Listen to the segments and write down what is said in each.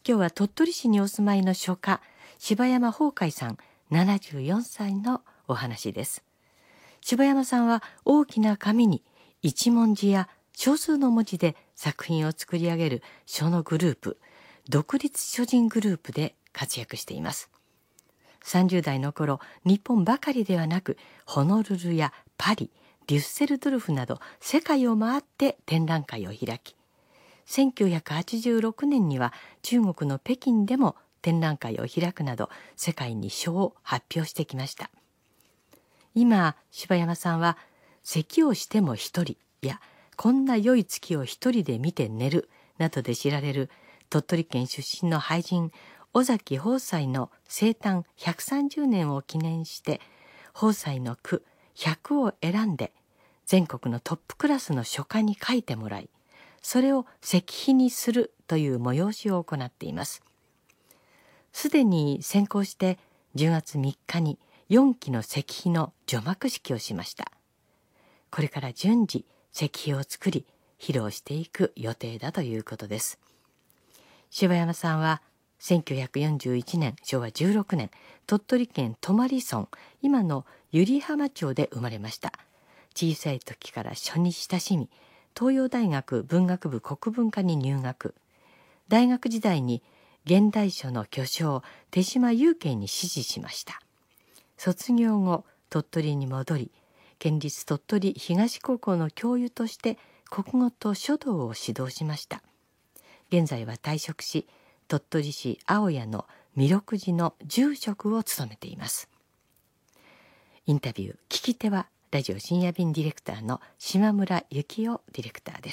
今日は鳥取市にお住まいの書家柴山宝海さん74歳のお話です。柴山さんは大きな紙に一文字や少数の文字で作品を作り上げる書のグループ、独立書人グループで活躍しています。30代の頃、日本ばかりではなくホノルルやパリ、デュッセルドルフなど世界を回って展覧会を開き、1986年には中国の北京でも展覧会を開くなど世界に書を発表してきました。今、柴山さんは咳をしても一人やこんな良い月を一人で見て寝るなどで知られる鳥取県出身の俳人尾崎豊斎の生誕130年を記念して豊斎の句100を選んで全国のトップクラスの書家に書いてもらい、それを石碑にするという催しを行っています。すでに先行して10月3日に4期の石碑の除幕式をしました。これから順次石碑を作り披露していく予定だということです。柴山さんは1941年昭和16年鳥取県泊村、今の湯梨浜町で生まれました。小さい時から書に親しみ、東洋大学文学部国文科に入学。大学時代に現代書の巨匠手島雄慶に師事しました。卒業後鳥取に戻り、県立鳥取東高校の教諭として国語と書道を指導しました。現在は退職し、鳥取市青谷の弥勒寺の住職を務めています。インタビュー聞き手はラジオ深夜便ディレクターの島村幸男ディレクターです。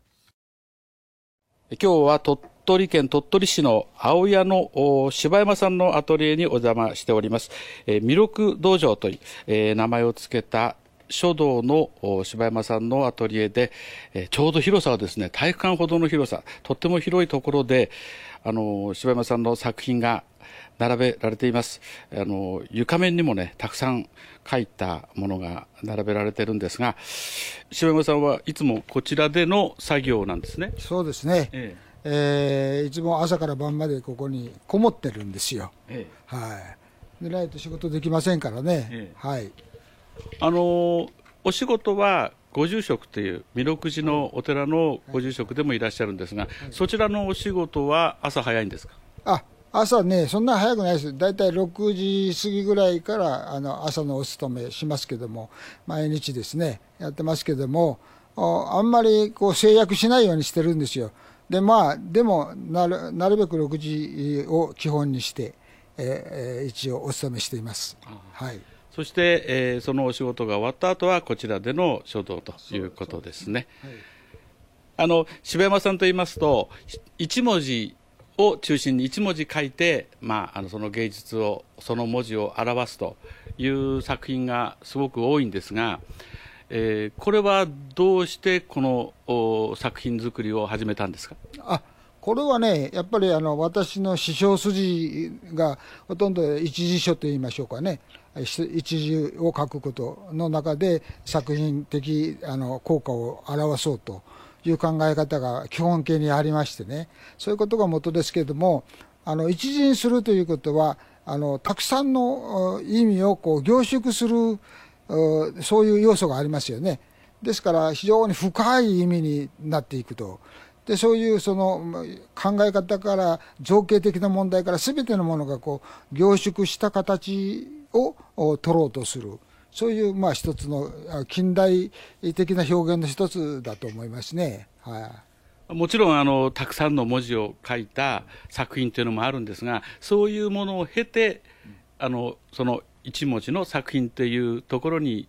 今日は鳥取県鳥取市の青谷の柴山さんのアトリエにお邪魔しております。弥勒道場という、名前をつけた書道の柴山さんのアトリエで、ちょうど広さはですね、体育館ほどの広さ、とっても広いところで柴山さんの作品が並べられています。床面にもね、たくさん書いたものが並べられているんですが、柴山さんはいつもこちらでの作業なんですね。 そうですね、いつも朝から晩までここにこもってるんですよ、はい。でないと仕事できませんからね、はい。 お仕事はご住職という弥勒寺のお寺のご住職でもいらっしゃるんですが、そちらのお仕事は朝早いんですか？ 朝ね、そんな早くないです。だいたい6時過ぎぐらいから朝のお勤めしますけども、毎日ですねやってますけども、あんまりこう制約しないようにしてるんですよ。ででもなるべく6時を基本にして、一応お勤めしています。はい。 そして、そのお仕事が終わった後はこちらでの書道ということですね。柴山さんといいますと、一文字を中心に一文字書いて、その芸術を、その文字を表すという作品がすごく多いんですが、これはどうしてこの作品作りを始めたんですか？ これはね、やっぱり私の師匠筋がほとんど一字書といいましょうかね、一字を書くことの中で作品的効果を表そうという考え方が基本形にありましてね、そういうことが元ですけれども、一字にするということはたくさんの意味をこう凝縮するそういう要素がありますよね。ですから非常に深い意味になっていくと。でそういうその考え方から造形的な問題から全てのものがこう凝縮した形を取ろうとする、そういう一つの近代的な表現の一つだと思いますね。 もちろんたくさんの文字を書いた作品というのもあるんですが、そういうものを経てその一文字の作品というところに、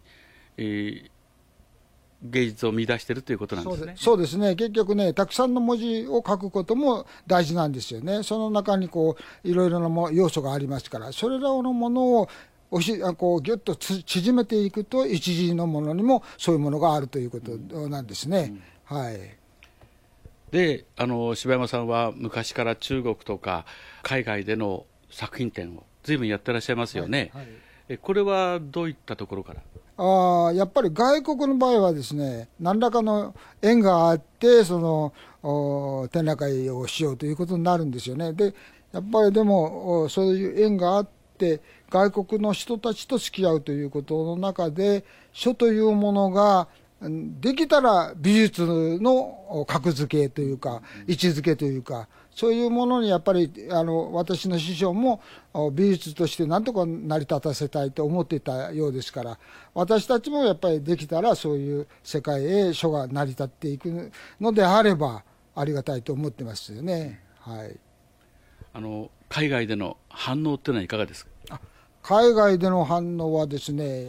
芸術を見出しているということなんですね。 そうですね。結局ね、たくさんの文字を書くことも大事なんですよね。その中にこういろいろな要素がありますから、それらのものをこうギュッと縮めていくと一字のものにもそういうものがあるということなんですね。はい。 で柴山さんは昔から中国とか海外での作品展を随分やってらっしゃいますよね。これはどういったところから？ やっぱり外国の場合はですね、何らかの縁があってその展覧会をしようということになるんですよね。でやっぱりでもそういう縁があって外国の人たちと付き合うということの中で書というものができたら美術の格付けというか位置づけというかそういうものにやっぱり私の師匠も美術として何とか成り立たせたいと思っていたようですから私たちもやっぱりできたらそういう世界へ書が成り立っていくのであればありがたいと思ってますよね。はい、 海外での反応っていうのはいかがですか？ 海外での反応はですね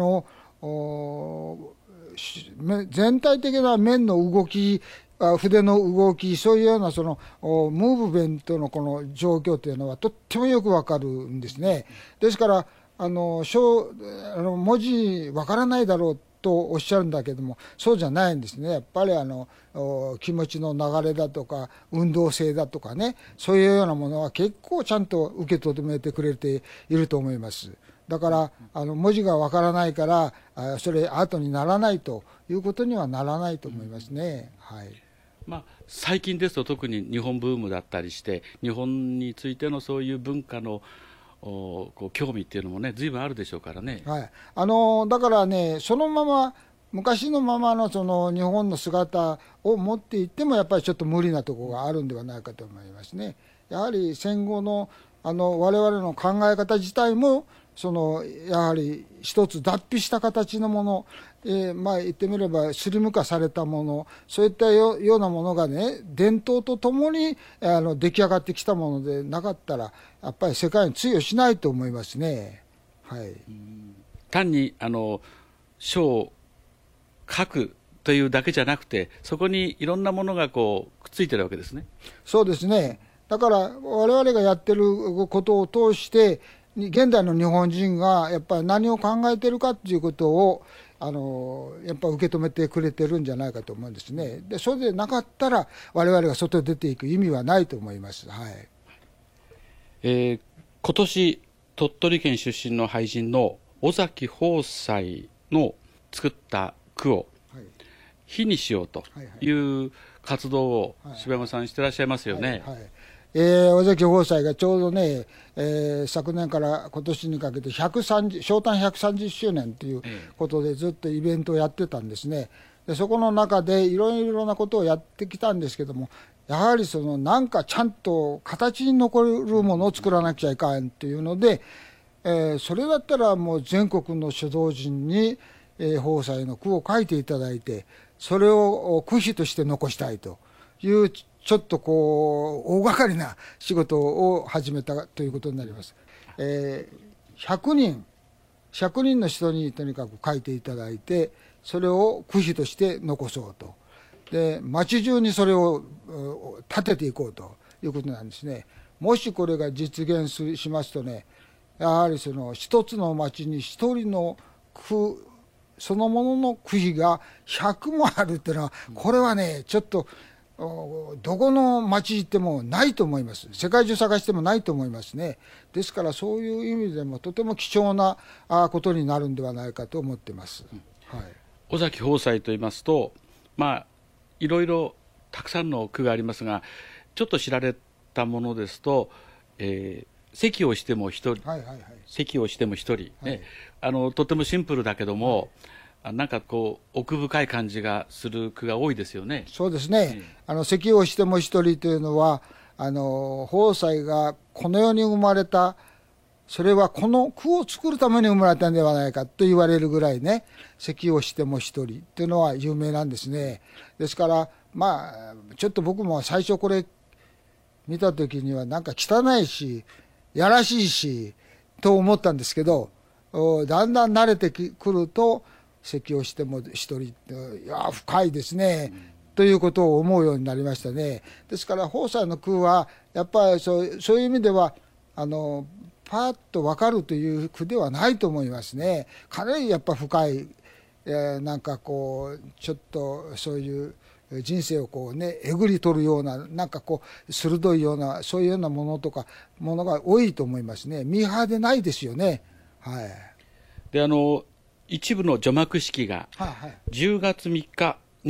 全体的な面の動き筆の動きそういうようなそのムーブメントのこの状況というのはとってもよくわかるんですね。ですから文字わからないだろうとおっしゃるんだけどもそうじゃないんですね。やっぱり気持ちの流れだとか運動性だとかねそういうようなものは結構ちゃんと受け止めてくれていると思います。だから文字がわからないからそれアートにならないということにはならないと思いますね。はい、 最近ですと特に日本ブームだったりして日本についてのそういう文化の興味っていうのもね随分あるでしょうからね。 はい、だからねそのまま昔のままのその日本の姿を持っていってもやっぱりちょっと無理なところがあるんではないかと思いますね。やはり戦後の我々の考え方自体もやはり一つ脱皮した形のもの、言ってみればスリム化されたものそういったようなものがね伝統とともに出来上がってきたものでなかったらやっぱり世界に通用しないと思いますね。はい、 単に書を書くというだけじゃなくてそこにいろんなものがくっついてるわけですね。 そうですね。だから我々がやってることを通して現代の日本人がやっぱり何を考えてるかっていうことをやっぱ受け止めてくれてるんじゃないかと思うんですね。でそれでなかったら我々が外に出ていく意味はないと思います。はい、 今年鳥取県出身の俳人の尾崎豊斎の作った句を碑にしようという活動を柴山さんしてらっしゃいますよね。 尾崎豊斎がちょうどね、昨年から今年にかけて生誕130周年ということでずっとイベントをやってたんですね。でそこの中でいろいろなことをやってきたんですけどもやはりなんかちゃんと形に残るものを作らなきゃいかんというので、それだったらもう全国の書道人に豊斎の句を書いていただいてそれを句碑として残したいというちょっと大掛かりな仕事を始めたということになります。100人の人にとにかく書いていただいてそれを句碑として残そうとで町中にそれを立てていこうということなんですね。もしこれが実現しますとねやはり一つの町に一人の句そのものの句碑が100もあるっていうのはこれはねちょっとどこの町行ってもないと思います。世界中探してもないと思いますね。ですからそういう意味でもとても貴重なことになるんではないかと思ってます。はい、 尾崎豊斎といいますといろいろたくさんの句がありますがちょっと知られたものですと、席をしても一人、席をしても一人、ねとてもシンプルだけども、なんか奥深い感じがする句が多いですよね。 そうですね、席をしても一人というのは豊斎がこの世に生まれたそれはこの句を作るために生まれたんではないかと言われるぐらいね席をしても一人というのは有名なんですね。ですからちょっと僕も最初これ見た時にはなんか汚いしやらしいしと思ったんですけどだんだん慣れてくると席をしても一人いや深いですね、ということを思うようになりましたね。ですから豊斎の句はやっぱりそういう意味ではパーッと分かるという句ではないと思いますね。かなりやっぱ深い、なんかちょっとそういう人生をえぐり取るようななんか鋭いようなそういうようなものとかものが多いと思いますね。ミーハーでないですよね。はい。 で一部の除幕式が10月3日に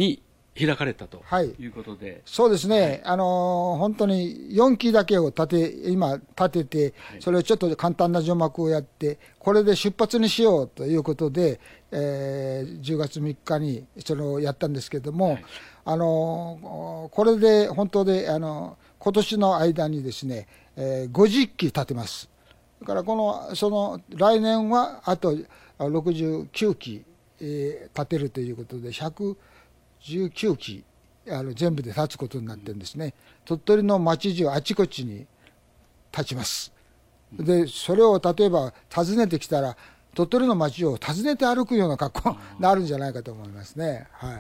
開かれたとはいいうことで、 そうですね、本当に4基だけを今立てて、それをちょっと簡単な除幕をやって、これで出発にしようということで、10月3日にそれをやったんですけれども、これで本当で今年の間にですね、50基立てます。だからその来年はあと69基、立てるということで119基全部で立つことになってるんですね。鳥取の町中あちこちに立ちます。でそれを例えば訪ねてきたら鳥取の町を訪ねて歩くような格好になるんじゃないかと思いますね。はい、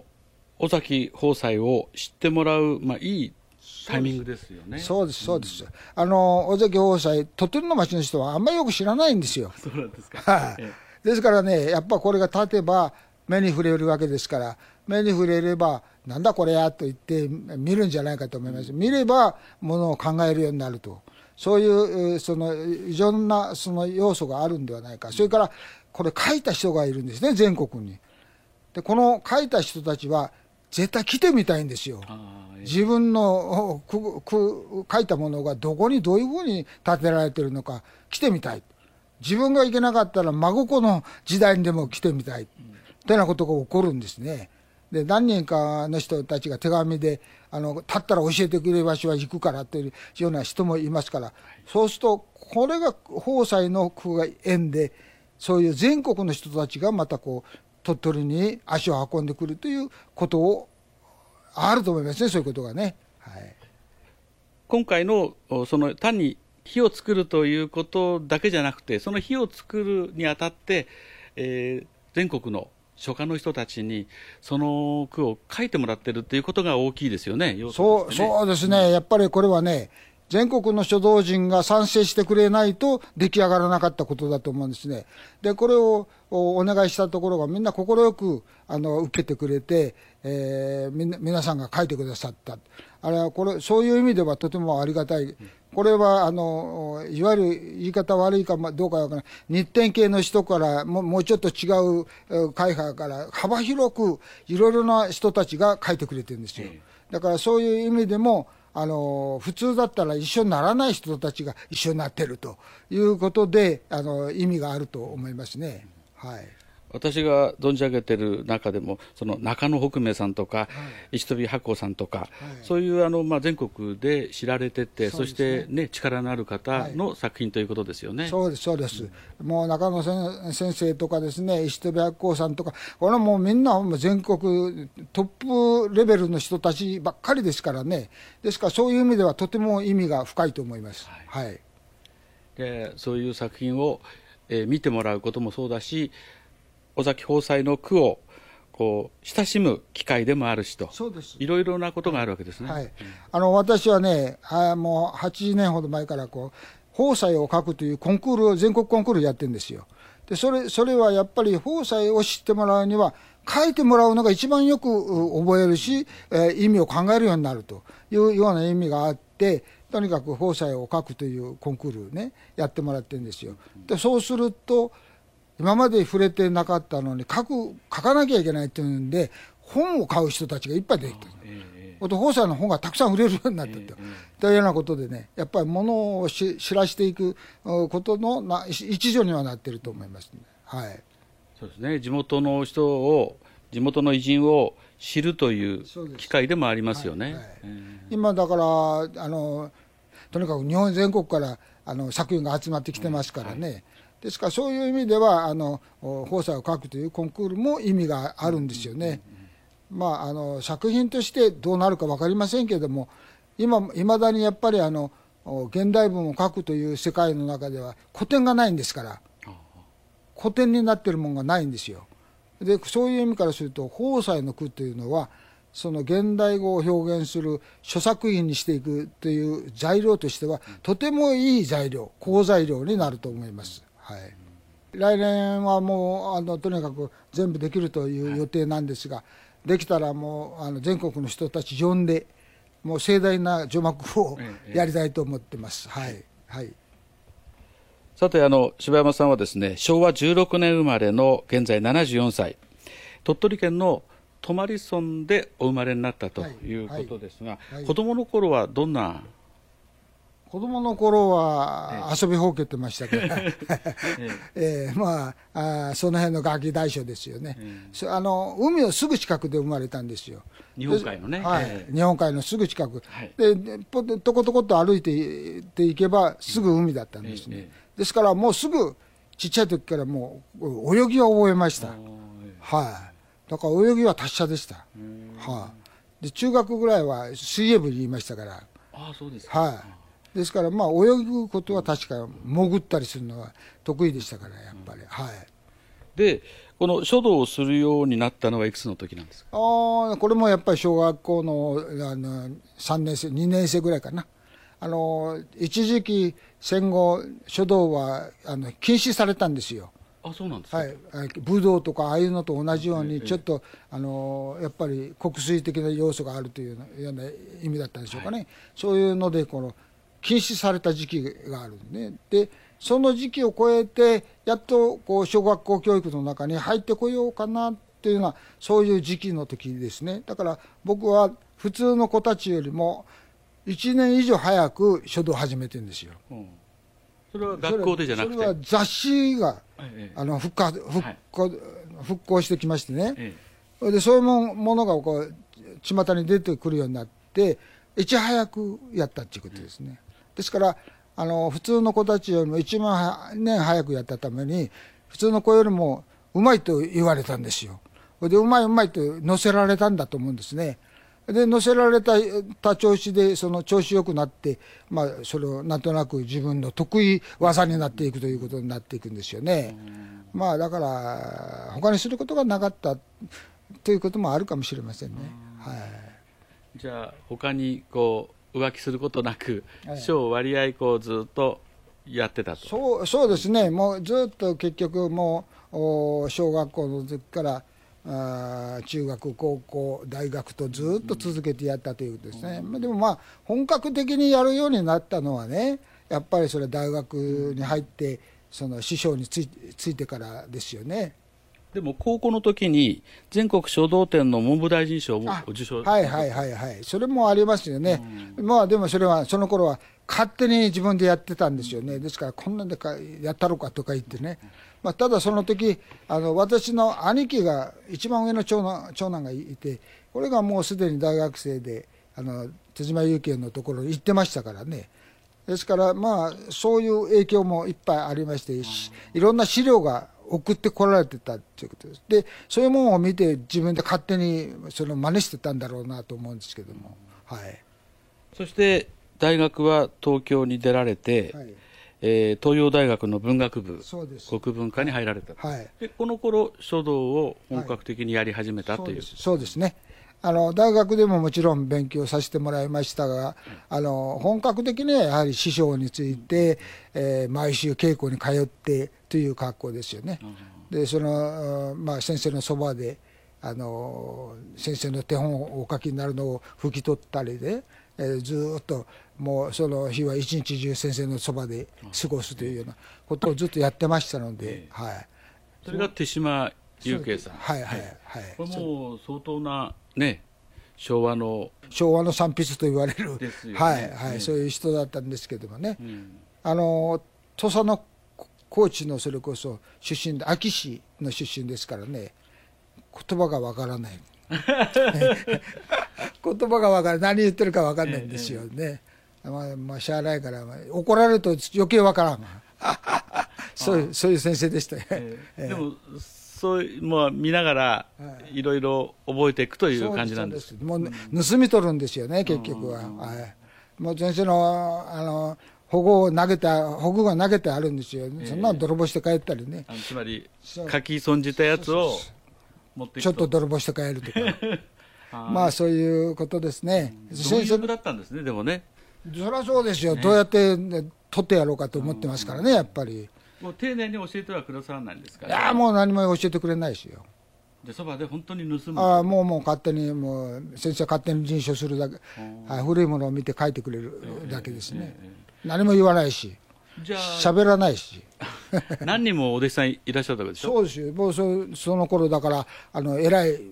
尾崎豊斎を知ってもらう、いいタイミングですよね。 そうですそうです、尾崎豊斎、鳥取の町の人はあんまりよく知らないんですよ。 そうなんですか。 はい、ですからね、やっぱこれが立てば目に触れるわけですから、目に触れればなんだこれやと言って見るんじゃないかと思います。見ればものを考えるようになると、そういうそのいろんなその要素があるんではないか。それからこれ書いた人がいるんですね、全国に。でこの書いた人たちは絶対来てみたいんですよ。自分の書いたものがどこにどういうふうに建てられているのか来てみたい。自分が行けなかったら孫子の時代にでも来てみたいというようなことが起こるんですね。で何人かの人たちが手紙で立ったら教えてくれる場所は行くからというような人もいますから、そうするとこれが豊斎の句が縁で、そういう全国の人たちがまた鳥取に足を運んでくるということをあると思いますね、そういうことがね。はい、 今回のその単に火を作るということだけじゃなくて、その火を作るにあたって、全国の書家の人たちにその句を書いてもらってるっていうことが大きいですよね。 そうですね、やっぱりこれはね、全国の書道人が賛成してくれないと出来上がらなかったことだと思うんですね。でこれをお願いしたところがみんな快く受けてくれて、皆さんが書いてくださった。あれはそういう意味ではとてもありがたい。これはいわゆる言い方悪いかどうかわからない、日典系の人からもうちょっと違う会派から幅広くいろいろな人たちが書いてくれてるんですよ。だからそういう意味でも普通だったら一緒にならない人たちが一緒になっているということで意味があると思いますね。はい、 私が存じ上げている中でも、その中野北明さんとか、石飛八甲さんとか、そういう全国で知られてて、そしてね、力のある方の作品ということですよね。 そうですそうです、もう中野先生とかですね、石飛八甲さんとか、これはもうみんな全国トップレベルの人たちばっかりですからね。ですからそういう意味ではとても意味が深いと思います。はい、 でそういう作品を見てもらうこともそうだし、尾崎豊斎の句を親しむ機会でもあるしと、いろいろなことがあるわけですね。 はい、私はね、もう80年ほど前から豊斎を書くというコンクールを全国コンクールやってるんですよ。でそれはやっぱり豊斎を知ってもらうには書いてもらうのが一番よく覚えるし、意味を考えるようになるというような意味があって、とにかく豊斎を書くというコンクールねやってもらってるんですよ。でそうすると今まで触れてなかったのに書かなきゃいけないっていうんで本を買う人たちがいっぱい出てきた。豊斎の本がたくさん売れるようになってたというようなことでね、やっぱりものを知らしていくことの一助にはなっていると思いますね。はい、 そうですね、地元の偉人を知るという機会でもありますよね。 今だからとにかく日本全国から作品が集まってきてますからね。ですからそういう意味では豊斎を書くというコンクールも意味があるんですよね。作品としてどうなるか分かりませんけれども、いまだにやっぱり現代文を書くという世界の中では古典がないんですから、古典になってるものがないんですよ。でそういう意味からすると豊斎の句というのはその現代語を表現する諸作品にしていくという材料としてはとてもいい好材料になると思います。はい、来年はもうとにかく全部できるという予定なんですが、できたらもう全国の人たち呼んでもう盛大な除幕をやりたいと思ってます。はいはい、 さて柴山さんはですね、昭和16年生まれの現在74歳、鳥取県の泊村でお生まれになったということですが、 はい、 子供の頃はどんな？ 子供の頃は遊びほうけてましたから、まあ、その辺のガキ大将ですよね、海のすぐ近くで生まれたんですよ、 日本海のね、 はい、日本海のすぐ近く、 はい、 でとことこと歩いていけばすぐ海だったんですね、ですからもうすぐちっちゃい時からもう泳ぎは覚えました、はい、だから泳ぎは達者でした、はい、で中学ぐらいは水泳部にいましたから。 あ、そうですか。 はい、ですから、まあ、泳ぐことは確か潜ったりするのは得意でしたからやっぱり、はい、 でこの書道をするようになったのはいくつの時なんですか？ これもやっぱり小学校の3年生2年生ぐらいかな。一時期戦後書道は禁止されたんですよ。 あ、そうなんですか。 はい、武道とかああいうのと同じようにちょっと、やっぱり国粋的な要素があるというような意味だったんでしょうかね、はい、そういうので禁止された時期があるんで、でその時期を超えてやっと小学校教育の中に入ってこようかなっていうのはそういう時期の時ですね。だから僕は普通の子たちよりも1年以上早く書道を始めてるんですよ、 それは学校でじゃなくて、 それは雑誌が、復興してきましてね、でそういうものが巷に出てくるようになっていち早くやったっていうことですね、ですから普通の子たちよりも1年早くやったために普通の子よりもうまいと言われたんですよ。でうまいと乗せられたんだと思うんですね。で乗せられた調子でその調子よくなって、まあ、それをなんとなく自分の得意技になっていくということになっていくんですよね。まあだから他にすることがなかったということもあるかもしれませんね。はい、 じゃあ他に浮気することなく書を割合ずっとやってたと。 そうですね。もうずっと結局もう小学校の時から中学高校大学とずっと続けてやったということですね、でもまあ本格的にやるようになったのはねやっぱりそれ大学に入ってその師匠についてからですよね。 でも高校の時に全国書道展の文部大臣賞を受賞。 はいはいはいはい、それもありますよね、まあでもそれはその頃は勝手に自分でやってたんですよね。ですからこんなんでやったろかとか言ってね、まあ、ただその時私の兄貴が一番上の長男がいて、これがもうすでに大学生で手島祐慶のところに行ってましたからね。ですからまあそういう影響もいっぱいありまして、いろんな資料が送ってこられてたということです。でそういうものを見て自分で勝手にその真似してたんだろうなと思うんですけども、はい、 そして大学は東京に出られて、はい、東洋大学の文学部国文科に入られた、はい、でこの頃書道を本格的にやり始めた、はい、という。 そうですね。大学でももちろん勉強させてもらいましたが、本格的にはやはり師匠について、毎週稽古に通ってという格好ですよね。でまあ、先生のそばで先生の手本をお書きになるのを拭き取ったりで、ずっともうその日は一日中先生のそばで過ごすというようなことをずっとやってましたので、はい、 それが手島祐慶さん。 はいはいはい。 これもう相当なね昭和の三筆と言われる、ね、はいはい、そういう人だったんですけどもね、土佐の高知のそれこそ出身で安芸市の出身ですからね、言葉がわからない言葉がわからない、何言ってるかわかんないんですよね。まあしゃあないから、怒られると余計わからんそういう先生でしたよ、 でもそういう、見ながらいろいろ覚えていくという感じなんです。 もう盗み取るんですよね結局は、はい、もう先生の保護が投げてあるんですよ、そんなの泥棒して帰ったりね、 つまり書き損じたやつを持っていくと、 ちょっと泥棒して帰るとかまあそういうことですね。 先生だったんですね。でもね、 そりゃそうですよ、どうやって、取ってやろうかと思ってますからね、やっぱり。 もう丁寧に教えてはくださらないんですか、 いやもう何も教えてくれないですよ。 でそばで本当に盗む。 もう勝手に、もう先生は勝手に臨書するだけ、古いものを見て書いてくれるだけですね、何も言わないし、喋らないし何人もお弟子さんいらっしゃったわけでしょ。 そうですよ、もうその頃だから偉い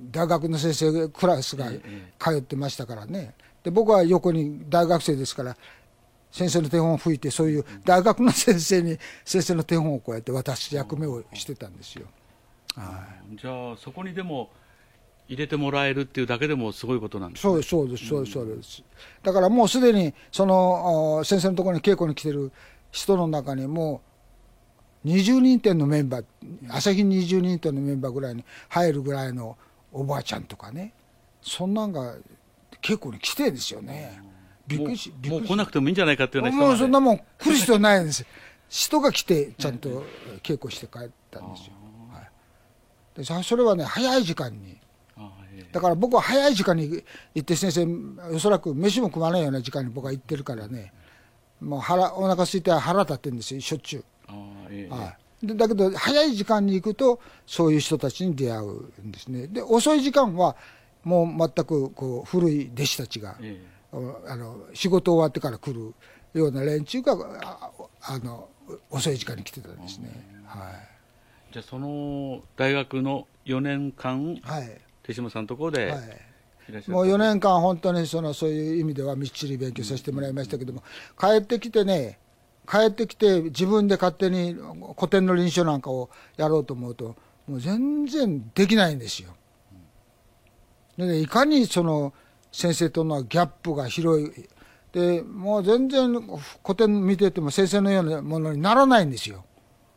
大学の先生クラスが通ってましたからね。で僕は横に大学生ですから先生の手本を吹いて、そういう大学の先生に先生の手本をこうやって渡す役目をしてたんですよ。 じゃあそこにでも入れてもらえるっていうだけでもすごいことなんですね。そうです。だからもうすでにその先生のところに稽古に来てる人の中にもう20人店のメンバー、朝日20人店のメンバーぐらいに入るぐらいのおばあちゃんとかね、そんなんが稽古に来てですよね。びっくりしもう来なくてもいいんじゃないかっていうような人まで。 もうそんなもん来る必要ないんです。人が来てちゃんと稽古して帰ったんですよ。でそれはね早い時間に。だから僕は早い時間に行って先生おそらく飯も食わないような時間に僕は行ってるからね、もうお腹空いて腹立ってるんですよしょっちゅう。だけど早い時間に行くとそういう人たちに出会うんですね。で遅い時間はもう全くこう古い弟子たちが、仕事終わってから来るような連中が遅い時間に来てたんですね。 じゃあその大学の4年間、手島さんのところで、 もう4年間本当にそういう意味ではみっちり勉強させてもらいましたけども、帰ってきて自分で勝手に古典の臨床なんかをやろうと思うともう全然できないんですよ。でね、いかにその先生とのギャップが広いで、もう全然古典見てても先生のようなものにならないんですよ。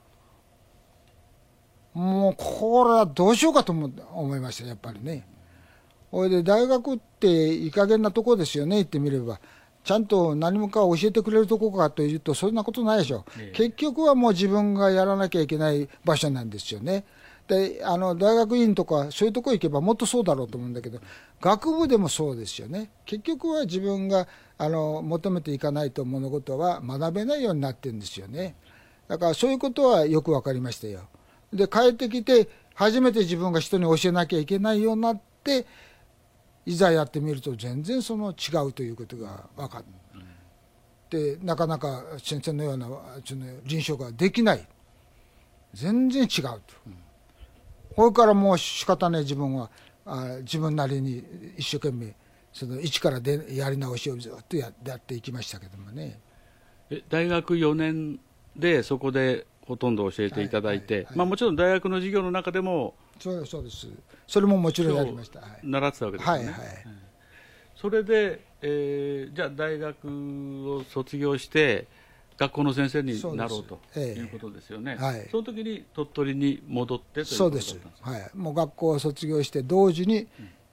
もうこれはどうしようかと思いましたやっぱりね。それで大学っていい加減なとこですよね、言ってみれば。ちゃんと何もか教えてくれるとこかというとそんなことないでしょ。結局はもう自分がやらなきゃいけない場所なんですよね。で大学院とかそういうとこ行けばもっとそうだろうと思うんだけど、学部でもそうですよね。結局は自分が求めていかないと物事は学べないようになってるんですよね。だからそういうことはよく分かりましたよ。で帰ってきて初めて自分が人に教えなきゃいけないようになって、いざやってみると全然違うということが分かって、なかなか先生のような臨床ができない、全然違うと。これからもう仕方ない自分は自分なりに一生懸命一からやり直しをずっとやっていきましたけどもね。 大学4年でそこでほとんど教えていただいて、もちろん大学の授業の中でもそうです。それももちろんやりました。 習ってたわけですよね。それで、じゃあ大学を卒業して学校の先生になろうということですよね。その時に鳥取に戻ってということだったんですか。 そうです。もう学校を卒業して同時に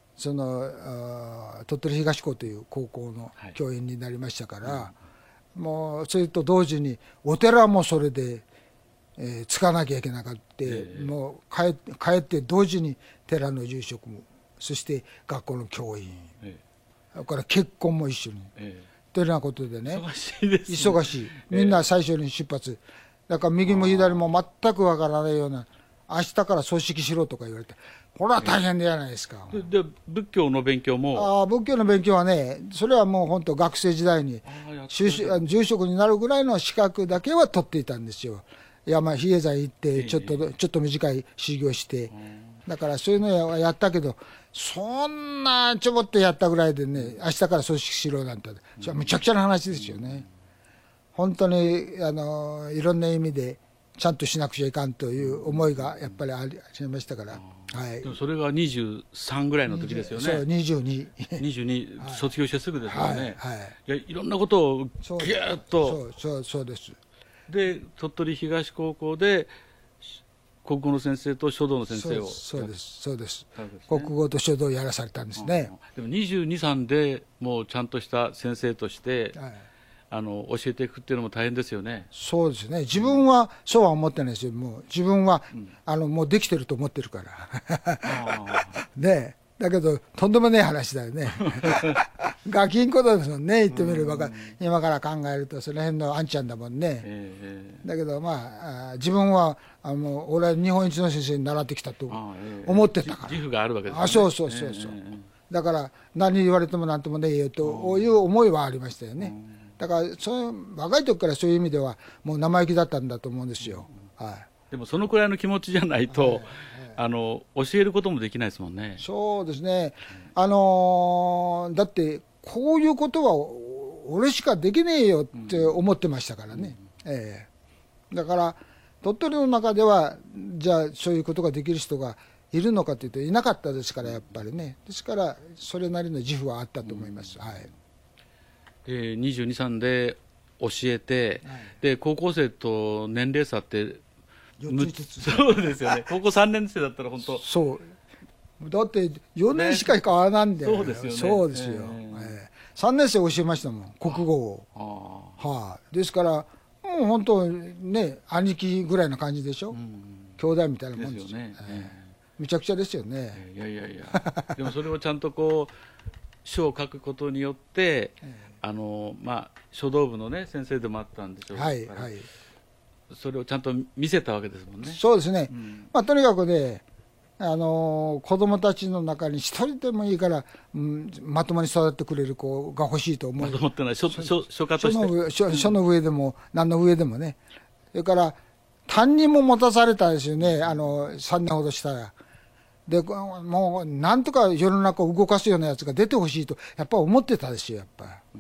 鳥取東高という高校の教員になりましたから、もうそれと同時にお寺もそれでつかなきゃいけなかった、もう帰って同時に寺の住職も、そして学校の教員、それから結婚も一緒に、というようなことでね、 忙しいですね。 忙しい。みんな最初に出発、だから右も左も全くわからないような、明日から葬式しろとか言われて、これは大変ではないですか。 で仏教の勉強も。 仏教の勉強はね、それはもう本当学生時代に住職になるぐらいの資格だけは取っていたんですよ。比叡山行ってちょっと短い修行して、だからそういうのはやったけど、そんなちょぼっとやったぐらいでね、明日から組織しろなんて、それはむちゃくちゃな話ですよね。本当にいろんな意味でちゃんとしなくちゃいかんという思いがやっぱりありましたから。 でもそれが23ぐらいの時ですよね。 そう、 22卒業してすぐですよね。いろんなことをギューッと。 そうです。 で鳥取東高校で国語の先生と書道の先生を。 そうです。国語と書道をやらされたんですね。 でも22、3でもうちゃんとした先生として、教えていくっていうのも大変ですよね。 そうですね。自分はそうは思ってないですよ。もう自分は、もうできてると思ってるからね。だけどとんでもない話だよね。ガキンコですもんね、言ってみれば。今から考えるとその辺のあんちゃんだもんね。だけど自分は俺は日本一の先生に習ってきたと思ってたから。 自負があるわけですね。 そう。だから何言われても何ともねえよという思いはありましたよね。だから若い時からそういう意味ではもう生意気だったんだと思うんですよ。 でもそのくらいの気持ちじゃないと、 教えることもできないですもんね。 そうですね。だって、こういうことは俺しかできねえよって思ってましたからね。だから、鳥取の中では、じゃあそういうことができる人がいるのかというと、いなかったですから、やっぱりね。ですから、それなりの自負はあったと思います。はい。 22、3で教えて、で、高校生と年齢差って、 4つ5つ。 そうですよね。高校3年生だったら本当。 そう。だって4年しか変わらないんで、 そうですよね。 そうですよ。3年生教えましたもん、国語を。ですから、もう本当ね、兄貴ぐらいな感じでしょ。兄弟みたいなもんですよね。めちゃくちゃですよね。 いやいやいや。でもそれをちゃんとこう、書を書くことによって、書道部のね、先生でもあったんでしょうから。それをちゃんと見せたわけですもんね。 そうですね。とにかくね、子供たちの中に一人でもいいから、まともに育ってくれる子が欲しいと思う。 まともってのは書家として。 書の上でも、何の上でもね。それから、担任も持たされたんですよね、3年ほどしたら。で、もう、なんとか世の中を動かすようなやつが出てほしいと、やっぱり思ってたですよ、やっぱり。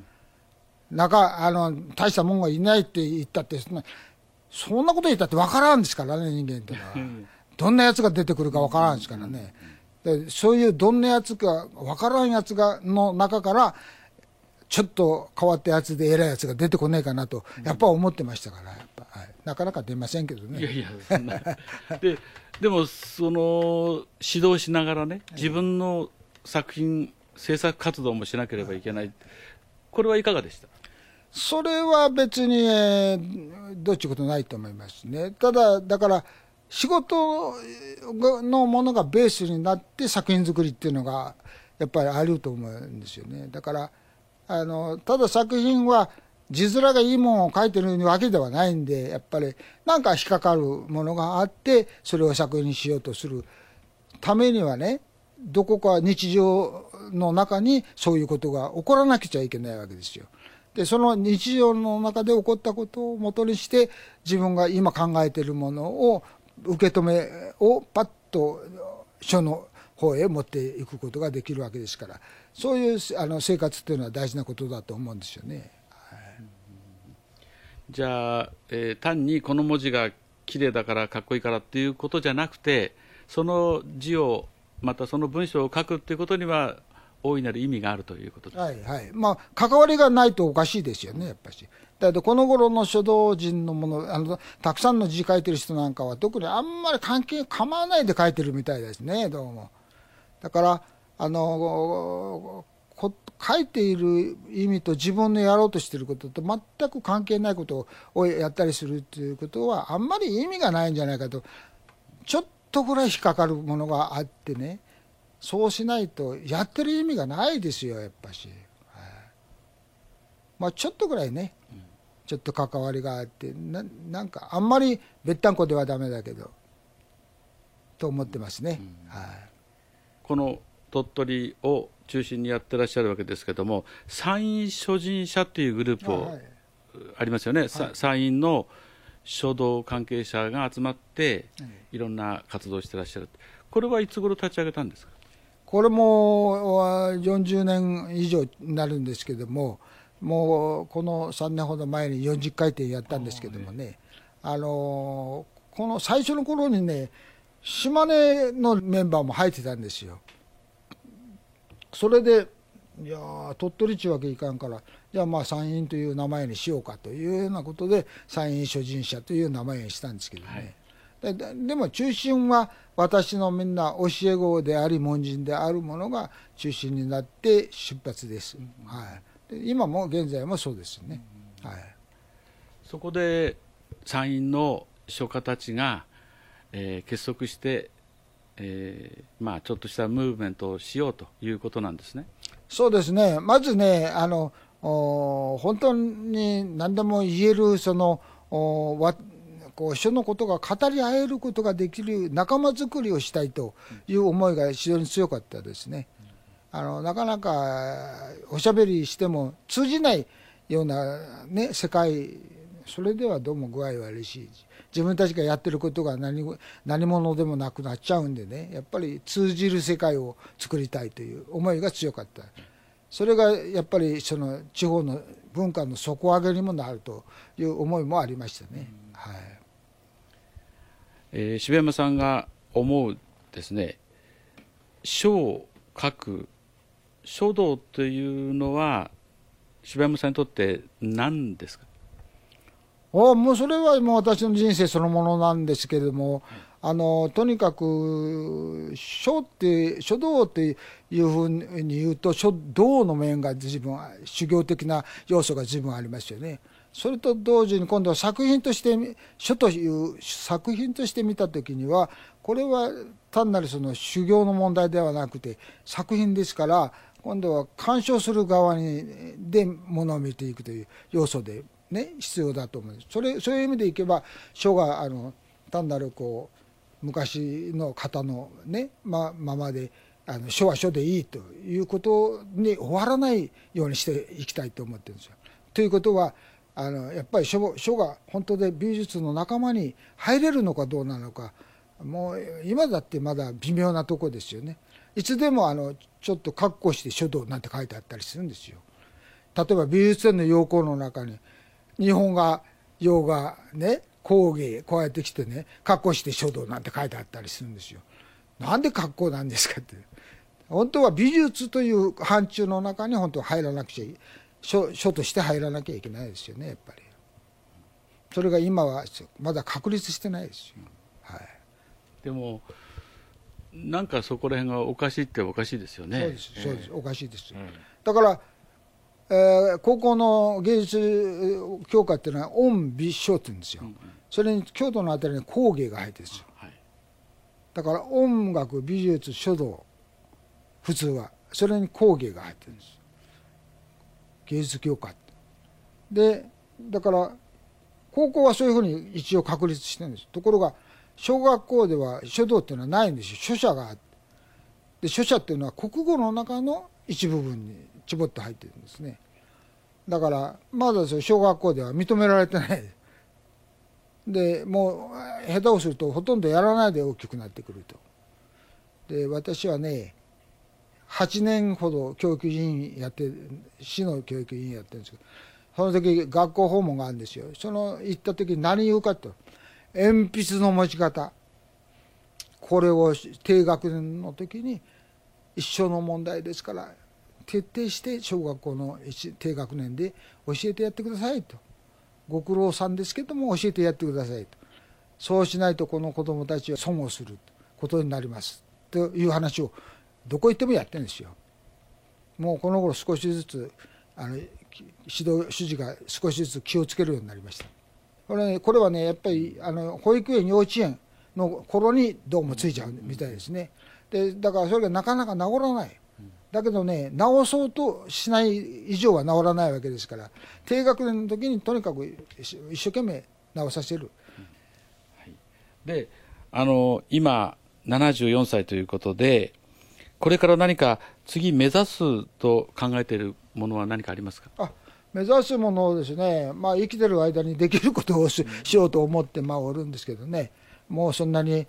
大したもんがいないって言ったって、そんなこと言ったって分からんですからね、人間ってのは。どんなやつが出てくるか分からんですからね。でそういうどんなやつか分からんやつの中から、ちょっと変わったやつで偉いやつが出てこないかなと、やっぱ思ってましたから、なかなか出ませんけどね。 いやいや、そんな。でも、指導しながらね、自分の作品、制作活動もしなければいけない。これはいかがでした？ それは別に、どっちことないと思いますね。ただ、だから、仕事のものがベースになって作品作りっていうのが、やっぱりあると思うんですよね。だから、ただ作品は、字面がいいものを書いてるわけではないんで、やっぱり、なんか引っかかるものがあって、それを作品にしようとするためにはね、どこか日常の中にそういうことが起こらなくちゃいけないわけですよ。で、その日常の中で起こったことを元にして、自分が今考えているものを、受け止めをパッと書の方へ持っていくことができるわけですから、そういう生活っていうのは大事なことだと思うんですよね。 じゃあ、単にこの文字が綺麗だからかっこいいからっていうことじゃなくて、その字をまたその文章を書くっていうことには大いなる意味があるということです。 関わりがないとおかしいですよね、やっぱり。だってこの頃の書道人のもの、たくさんの字書いてる人なんかは特にあんまり構わないで書いてるみたいですね、どうも。だから書いている意味と自分のやろうとしていることと全く関係ないことをやったりするということはあんまり意味がないんじゃないかと、ちょっとぐらい引っかかるものがあってね、そうしないとやってる意味がないですよ、やっぱし。ちょっとぐらいね、ちょっと関わりがあって、なんかあんまりべったんこではダメだけどと思ってますね。 この鳥取を中心にやってらっしゃるわけですけども、山陰書人社っていうグループをありますよね。山陰の書道関係者が集まっていろんな活動をしてらっしゃる。これはいつ頃立ち上げたんですか？ これも40年以上になるんですけども、もうこの3年ほど前に40回転やったんですけどもね、この最初の頃にね、島根のメンバーも入ってたんですよ。それで、いや鳥取っちゅうわけいかんから、じゃあ山陰という名前にしようかというようなことで、山陰書人社という名前にしたんですけどね。でも中心は私のみんな教え子であり門人であるものが中心になって出発です。今も現在もそうですね。 そこで山陰の書家たちが、結束して、ちょっとしたムーブメントをしようということなんですね。 そうですね。まずね、本当に何でも言える書のことが語り合えることができる仲間づくりをしたいという思いが非常に強かったですね。なかなかおしゃべりしても通じないような、ね、世界それではどうも具合悪いし、自分たちがやってることが何者でもなくなっちゃうんでね、やっぱり通じる世界を作りたいという思いが強かった。それがやっぱりその地方の文化の底上げにもなるという思いもありましたね。はい。 柴山さんが思うですね、書を書く書道というのは柴山さんにとって何ですか？ もうそれはもう私の人生そのものなんですけれども、とにかく書道っていうふうに言うと、書道の面が自分は修行的な要素が自分ありますよね。それと同時に今度は作品として書という作品として見たときには、これは単なるその修行の問題ではなくて作品ですから、今度は鑑賞する側でものを見ていくという要素でね、必要だと思います。そういう意味でいけば書が単なるこう昔の方のね、ままで書は書でいいということに終わらないようにしていきたいと思ってるんですよ。ということはやっぱり書が本当で美術の仲間に入れるのかどうなのか、もう今だってまだ微妙なとこですよね。いつでもちょっと格好して書道なんて書いてあったりするんですよ。例えば美術展の要項の中に日本画洋画ね、工芸こうやってきてね、格好して書道なんて書いてあったりするんですよ。なんで格好なんですかって。本当は美術という範疇の中に本当は入らなくちゃいい、書として入らなきゃいけないですよね、やっぱり。それが今はまだ確立してないですよ。はい。 でもなんかそこら辺がおかしいっておかしいですよね。 そうです、おかしいです。だから高校の芸術教科っていうのは音美書って言うんですよ。それに京都のあたりに工芸が入ってるんですよ。だから音楽美術書道、普通はそれに工芸が入ってるんです。芸術教科で、だから高校はそういうふうに一応確立してるんです。ところが小学校では書道っていうのはないんですよ。書写があって、で書写っていうのは国語の中の一部分にちぼっと入ってるんですね。だからまだ小学校では認められてないで、もう下手をするとほとんどやらないで大きくなってくると。で私はね、8年ほど教育委員やって、市の教育委員やってるんですけど、その時学校訪問があるんですよ。行った時に何言うかと、鉛筆の持ち方、これを低学年の時に一緒の問題ですから徹底して小学校の低学年で教えてやってくださいと。ご苦労さんですけども教えてやってくださいと。そうしないとこの子どもたちは損をすることになりますという話をどこ行ってもやってるんですよ。もうこの頃少しずつ主事が少しずつ気をつけるようになりました。これはね、やっぱり保育園幼稚園の頃にどうもついちゃうみたいですね。でだからそれがなかなか治らない。だけどね、治そうとしない以上は治らないわけですから、低学年の時にとにかく一生懸命治させる。 で今74歳ということで、これから何か次目指すと考えているものは何かありますか？ 目指すものをですね、生きてる間にできることをしようと思っておるんですけどね、もうそんなに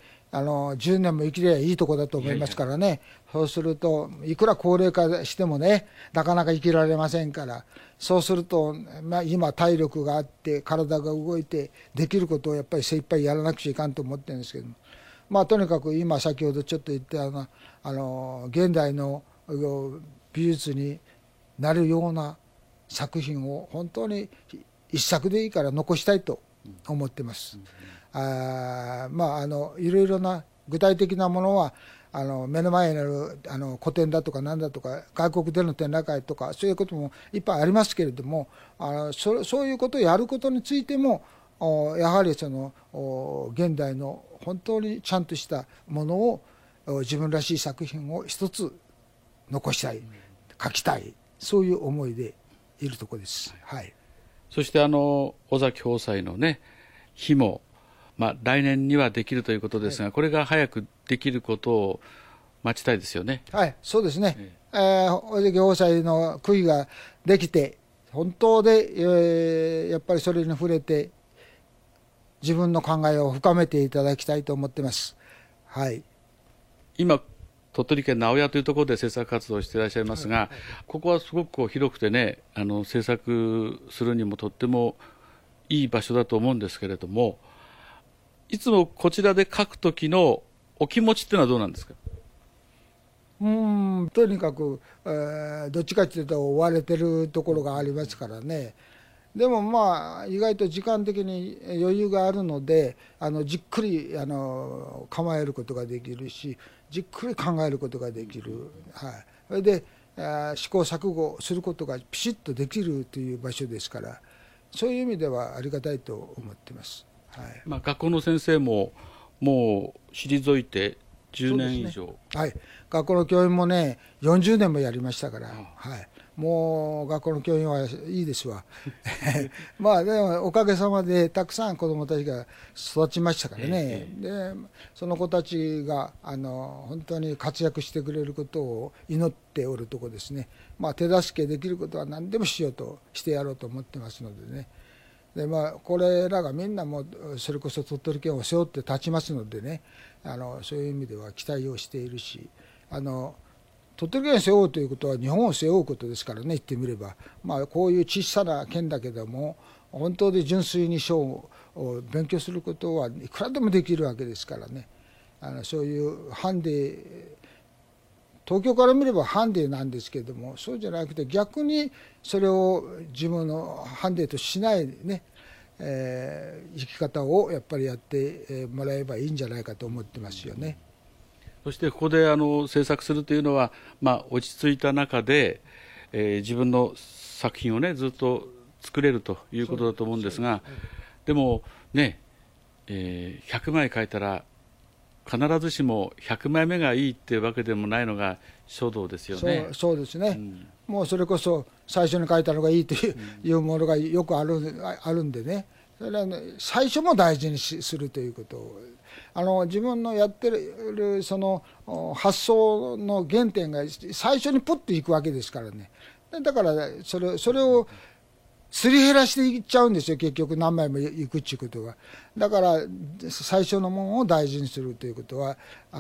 10年も生きればいいとこだと思いますからね。そうするといくら高齢化してもね、なかなか生きられませんから、そうすると、今体力があって体が動いてできることをやっぱり精一杯やらなくちゃいかんと思ってるんですけども、とにかく今先ほどちょっと言った現代の美術になるような作品を本当に一作でいいから残したいと思ってます。いろいろな具体的なものは目の前にある個展だとか何だとか外国での展覧会とかそういうこともいっぱいありますけれども、そういうことをやることについてもやはりその現代の本当にちゃんとしたものを自分らしい作品を一つ残したい、書きたい、そういう思いでいるところです。はい。 そして尾崎豊斎のね碑も来年にはできるということですが、これが早くできることを待ちたいですよね。 はい、そうですね。尾崎豊斎の杭ができて、 本当で、やっぱりそれに触れて自分の考えを深めていただきたいと思ってます。はい、 今鳥取県直屋というところで政策活動をしていらっしゃいますが、ここはすごくこう広くてね、政策するにもとってもいい場所だと思うんですけれども、いつもこちらで書くときのお気持ちっていうのはどうなんですか？ とにかく、どっちかというと追われてるところがありますからね。でもまあ意外と時間的に余裕があるので、じっくり構えることができるし、じっくり考えることができる、はい、それで試行錯誤することがピシッとできるという場所ですから、そういう意味ではありがたいと思ってます。はい、 学校の先生ももう退いて10年以上、 ね、はい、学校の教員もね40年もやりましたから、はい、もう学校の教員はいいですわまあでもおかげさまでたくさん子どもたちが育ちましたからね、でその子たちが本当に活躍してくれることを祈っておるところですね。まあ、手助けできることは何でもしようとしてやろうと思ってますのでね。でこれらがみんなもそれこそ鳥取県を背負って立ちますのでね、そういう意味では期待をしているし、鳥取県を背負うということは日本を背負うことですからね、言ってみれば、こういう小さな県だけども本当に純粋に書を勉強することはいくらでもできるわけですからね。そういうハンデ、東京から見ればハンデなんですけれども、そうじゃなくて逆にそれを自分のハンデとしないね、生き方をやっぱりやってもらえばいいんじゃないかと思ってますよね。 そしてここで制作するというのは、落ち着いた中で、自分の作品をねずっと作れるということだと思うんですが、でもね、100枚書いたら必ずしも100枚目がいいっていうわけでもないのが書道ですよね。 そうですね、もうそれこそ最初に書いたのがいいというものがよくあるんでね、それはね、最初も大事にするということを、自分のやってるその発想の原点が最初にポッといくわけですからね。だからそれをすり減らしていっちゃうんですよ、結局何枚もいくっていうことは。だから最初のものを大事にするということは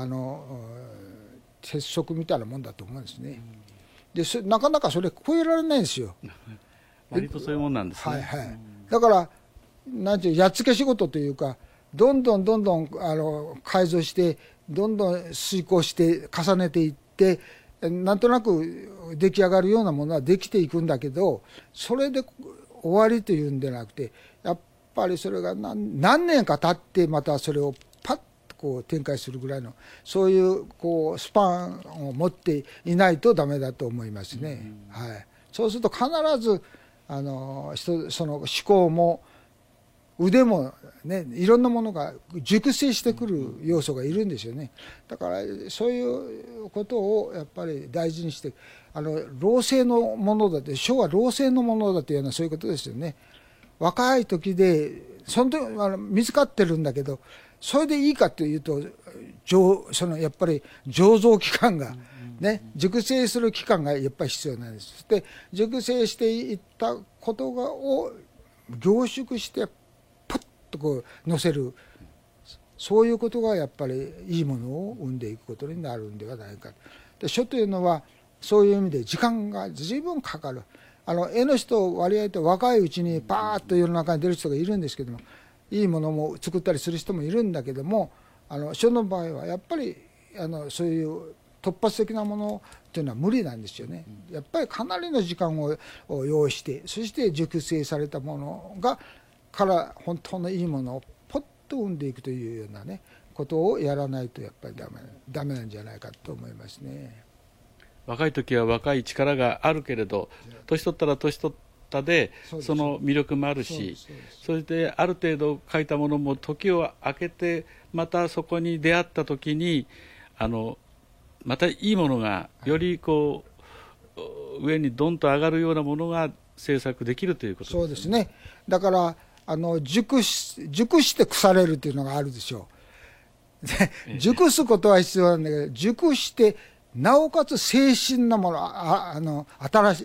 鉄則みたいなもんだと思うんですね。でなかなかそれ超えられないんですよ。 割とそういうもんなんですね。 はいはい、だからなんていうやっつけ仕事というか、どんどん改造してどんどん遂行して重ねていって、なんとなく出来上がるようなものはできていくんだけど、それで終わりというんでなくて、やっぱりそれが何年か経ってまたそれをパッとこう展開するぐらいのそういうスパンを持っていないとダメだと思いますね。はい、そうすると必ずその思考も腕もね、いろんなものが熟成してくる要素がいるんですよね。だからそういうことをやっぱり大事にして、老成のものだって、書は老成のものだというようなそういうことですよね。若い時でその時見つかってるんだけど、それでいいかというとやっぱり醸造期間がね、熟成する期間がやっぱり必要なんです。で熟成していったことを凝縮してこう載せる、そういうことがやっぱりいいものを生んでいくことになるんではないか。で書というのはそういう意味で時間が随分かかる。絵の人割合と若いうちにパーッと世の中に出る人がいるんですけども、いいものも作ったりする人もいるんだけども、書の場合はやっぱりそういう突発的なものというのは無理なんですよね。やっぱりかなりの時間を要して、そして熟成されたものから本当のいいものをポッと生んでいくというようなねことをやらないとやっぱりダメなんじゃないかと思いますね。 若い時は若い力があるけれど、年取ったら年取ったでその魅力もあるし、それである程度書いたものも時を空けてまたそこに出会った時にまたいいものがより上にドンと上がるようなものが制作できるということですね。 そうですね。だから熟して腐れるというのがあるでしょう。で熟すことは必要なんだけど、熟してなおかつ精神なもの、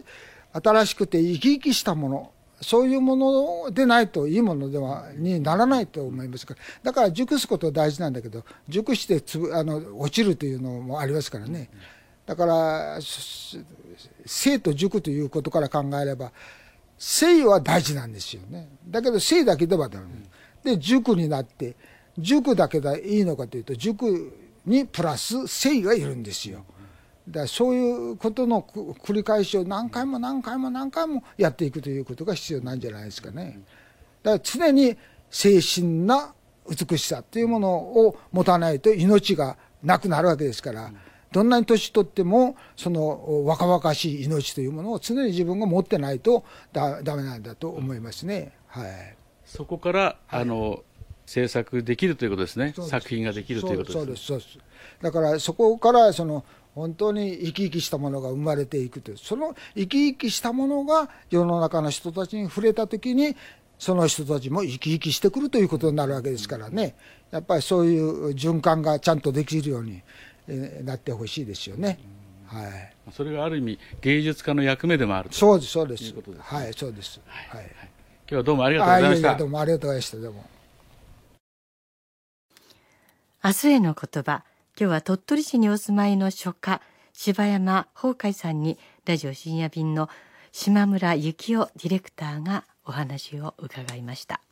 新しくて生き生きしたもの、そういうものでないといいものにならないと思いますから、だから熟すこと大事なんだけど、熟して落ちるというのもありますからね。だから生と熟ということから考えれば、生は大事なんですよね。だけど生だけではダメで、熟になって熟だけでいいのかというと、熟にプラス生がいるんですよ。だからそういうことの繰り返しを何回も何回も何回もやっていくということが必要なんじゃないですかね。だから常に精神な美しさというものを持たないと命がなくなるわけですから、どんなに年取ってもその若々しい命というものを常に自分が持ってないとダメなんだと思いますね。はい、 そこから、制作できるということですね。作品ができるということですね。 そうです。だからそこから本当に生き生きしたものが生まれていくという、その生き生きしたものが世の中の人たちに触れたときに、その人たちも生き生きしてくるということになるわけですからね。やっぱりそういう循環がちゃんとできるようになってほしいですよね。はい。 それがある意味芸術家の役目でもあるとそうです、そうです。 いうことですね。 はい、そうです。 はい。今日はどうもありがとうございました。 どうもありがとうございました。どうも。 明日への言葉。今日は鳥取市にお住まいの書家柴山宝海さんにラジオ深夜便の島村幸男ディレクターがお話を伺いました。